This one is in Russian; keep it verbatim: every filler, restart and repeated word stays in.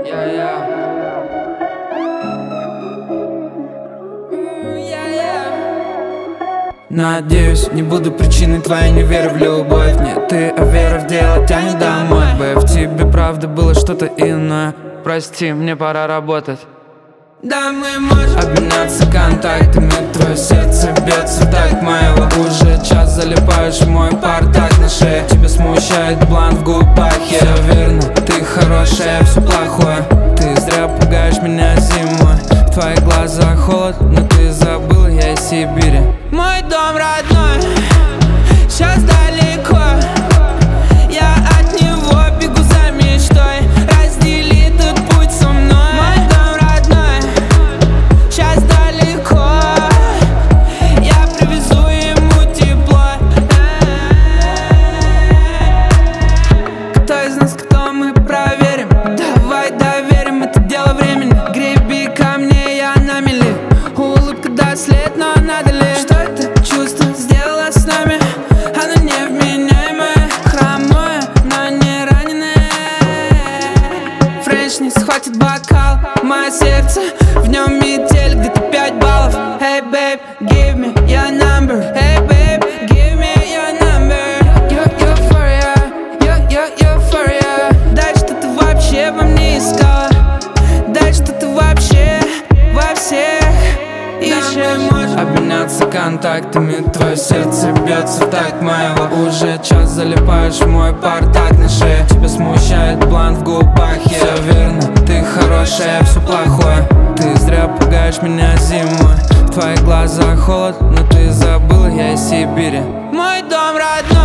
Yeah, yeah. Yeah, yeah. Надеюсь, не буду причиной твоей неверы в любовь. Нет, ты, а вера в дело тянет домой. Б, в тебе правда было что-то иное. Прости, мне пора работать. Да, мы можем обменяться контактами. Твое сердце бьется в такт моего. Уже час залипаешь в мой бардак на шее. Тебя смущает блант в губах. Все верно, ты хорошая, все плохое. Ты зря пугаешь меня зимой. В твоих глазах холод, но ты забыла, я из Сибири. Мой дом родной сейчас далеко. Я от него бегу за мечтой. Раздели этот путь со мной. Мой дом родной сейчас далеко. Я привезу ему тепло. Кто из нас, кто мы, проверим. Давай доверим, это дело времени. Греби ко мне, я на мели. Улыбка даст след, но надо ли? Что это чувство сделало с нами? Оно невменяемое, хромое, но не раненое. Френч не схватит бокал. Мое сердце, в нем метель, где-то пять баллов. Hey babe, give me your number. Hey babe, give me your number. You're euphoria, you're, you're euphoria. Дай, что ты вообще во мне искала. Дай, что ты вообще во всех ищешь. Обменяться контактами. Твое сердце бьется в такт моего. Уже час залипаешь в мой бардак на шее. Тебя смущает блант в губах. Все верно, ты хорошая, все плохое. Ты зря пугаешь меня зимой. В твоих глазах холод, но ты забыла, я из Сибири. Мой дом родной